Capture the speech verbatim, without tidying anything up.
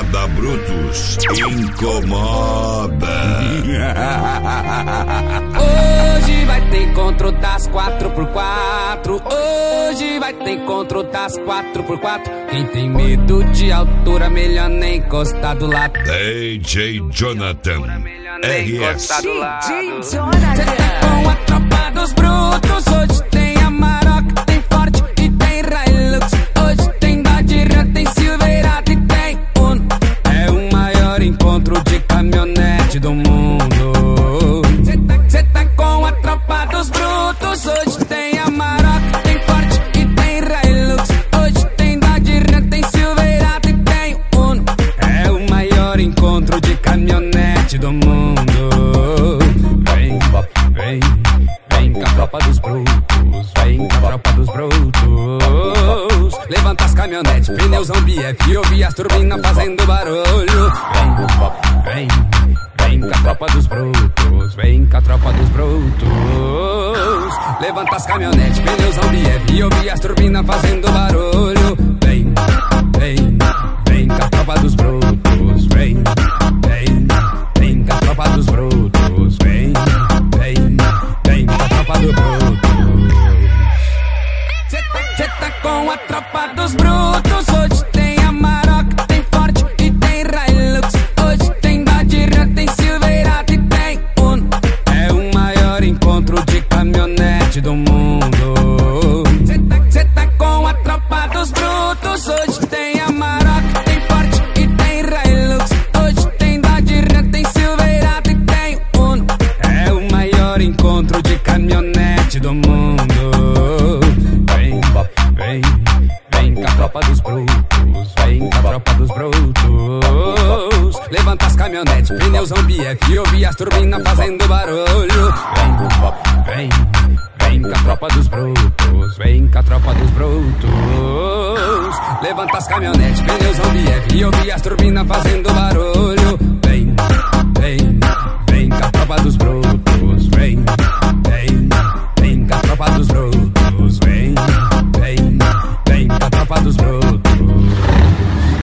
Moda Brutos incomoda. Hoje vai ter encontro das quatro por quatro. Hoje vai ter encontro das quatro por quatro. Quem tem medo de altura, melhor nem encostar do lado. D J Jonathan R S. D J Jonathan. Cê tá com a tropa dos brutos. Hoje tem Amarok, tem Ford e tem Hilux. Hoje tem Dodge, tem Silverado e tem Uno. É o maior encontro de caminhonete do mundo. Cê tá, cê tá com a tropa dos brutos. Hoje tem Amarok, tem Ford e tem Hilux. Hoje tem Dodge, tem Silverado e tem Uno. É o maior encontro de caminhonete do mundo. Vem, vem, vem com a tropa dos brutos. Vem com a tropa dos brutos. Levanta as caminhonetes, pneuzão B F. E ouvi as turbinas fazendo barulho. Vem, vem, vem com a tropa dos brutos. Vem com a tropa dos brutos. Levanta as caminhonetes, pneuzão B F. E ouvi as turbinas fazendo barulho. Vem, vem, vem com a tropa dos brutos. Vem, vem, vem com a tropa dos brutos. Vem, vem, vem com a tropa dos brutos. Cê tá, cê tá com a tropa dos brutos. Hoje tem Amarok, tem Ford e tem Hilux. Hoje tem Dodge, tem Silverado e tem Uno. É o maior encontro de caminhonete do mundo. Cê tá, cê tá com a tropa dos brutos. Hoje tem Amarok, tem Ford e tem Hilux. Hoje tem Dodge, tem Silverado e tem Uno. É o maior encontro de caminhonete do mundo. Vem, vem, vem com a tropa dos brutos. Vem com a tropa dos brutos. Levanta as caminhonetes, pneuzão B F. E ouvi as turbinas fazendo barulho. Vem, vem, vem com a tropa dos brutos. Vem com a tropa dos brutos. Levanta as caminhonetes, pneuzão B F. E ouvi as turbinas fazendo barulho. Vem, vem, vem com a tropa dos brutos.